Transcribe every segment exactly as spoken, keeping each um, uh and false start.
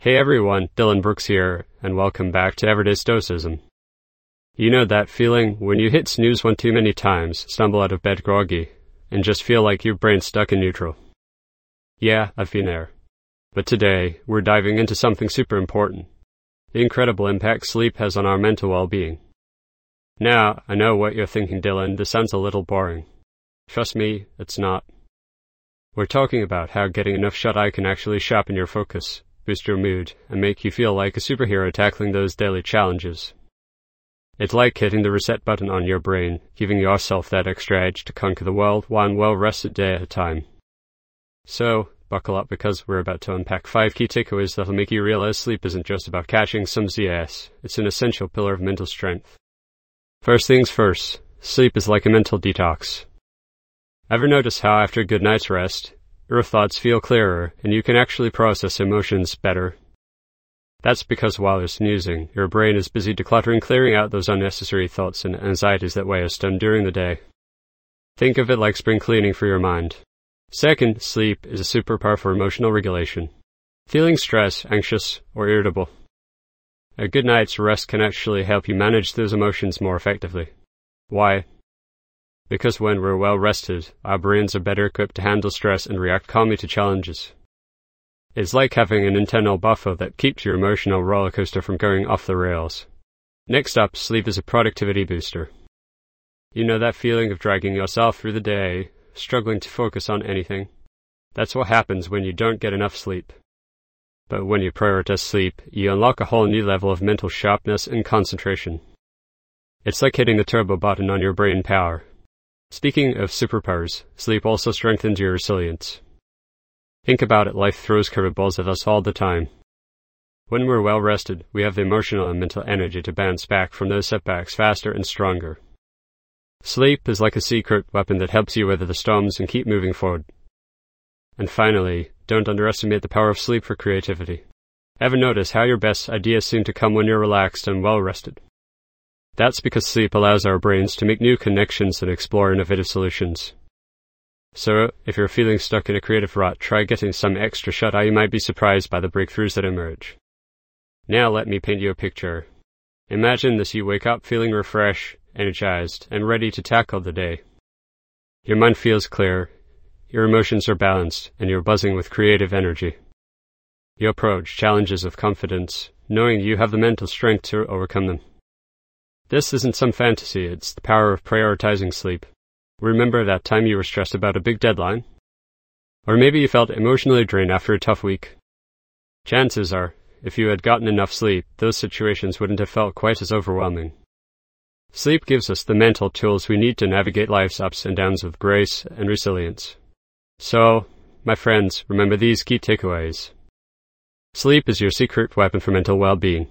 Hey everyone, Dylan Brooks here, and welcome back to Everyday Stoicism. You know that feeling when you hit snooze one too many times, stumble out of bed groggy, and just feel like your brain's stuck in neutral? Yeah, I've been there. But today, we're diving into something super important: the incredible impact sleep has on our mental well-being. Now, I know what you're thinking, Dylan, this sounds a little boring. Trust me, it's not. We're talking about how getting enough shut-eye can actually sharpen your focus, boost your mood, and make you feel like a superhero tackling those daily challenges. It's like hitting the reset button on your brain, giving yourself that extra edge to conquer the world one well-rested day at a time. So, buckle up because we're about to unpack five key takeaways that'll make you realize sleep isn't just about catching some Z S, it's an essential pillar of mental strength. First things first, sleep is like a mental detox. Ever notice how after a good night's rest, your thoughts feel clearer, and you can actually process emotions better? That's because while you're snoozing, your brain is busy decluttering, clearing out those unnecessary thoughts and anxieties that weigh us down during the day. Think of it like spring cleaning for your mind. Second, sleep is a superpower for emotional regulation. Feeling stressed, anxious, or irritable? A good night's rest can actually help you manage those emotions more effectively. Why? Because when we're well rested, our brains are better equipped to handle stress and react calmly to challenges. It's like having an internal buffer that keeps your emotional roller coaster from going off the rails. Next up, sleep is a productivity booster. You know that feeling of dragging yourself through the day, struggling to focus on anything? That's what happens when you don't get enough sleep. But when you prioritize sleep, you unlock a whole new level of mental sharpness and concentration. It's like hitting the turbo button on your brain power. Speaking of superpowers, sleep also strengthens your resilience. Think about it, life throws curveballs at us all the time. When we're well rested, we have the emotional and mental energy to bounce back from those setbacks faster and stronger. Sleep is like a secret weapon that helps you weather the storms and keep moving forward. And finally, don't underestimate the power of sleep for creativity. Ever notice how your best ideas seem to come when you're relaxed and well rested? That's because sleep allows our brains to make new connections and explore innovative solutions. So, if you're feeling stuck in a creative rut, try getting some extra shut-eye. You might be surprised by the breakthroughs that emerge. Now let me paint you a picture. Imagine this: you wake up feeling refreshed, energized, and ready to tackle the day. Your mind feels clear, your emotions are balanced, and you're buzzing with creative energy. You approach challenges with confidence, knowing you have the mental strength to overcome them. This isn't some fantasy, it's the power of prioritizing sleep. Remember that time you were stressed about a big deadline? Or maybe you felt emotionally drained after a tough week. Chances are, if you had gotten enough sleep, those situations wouldn't have felt quite as overwhelming. Sleep gives us the mental tools we need to navigate life's ups and downs with grace and resilience. So, my friends, remember these key takeaways. Sleep is your secret weapon for mental well-being.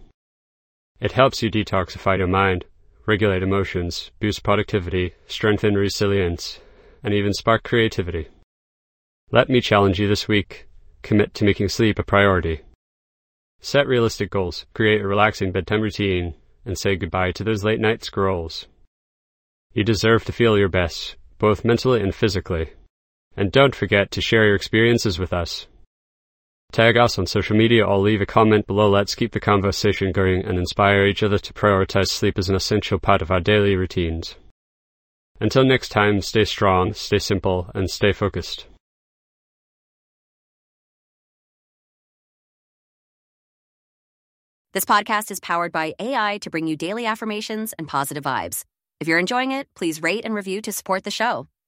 It helps you detoxify your mind, regulate emotions, boost productivity, strengthen resilience, and even spark creativity. Let me challenge you this week. Commit to making sleep a priority. Set realistic goals, create a relaxing bedtime routine, and say goodbye to those late night scrolls. You deserve to feel your best, both mentally and physically. And don't forget to share your experiences with us. Tag us on social media or leave a comment below. Let's keep the conversation going and inspire each other to prioritize sleep as an essential part of our daily routines. Until next time, stay strong, stay simple, and stay focused. This podcast is powered by A I to bring you daily affirmations and positive vibes. If you're enjoying it, please rate and review to support the show.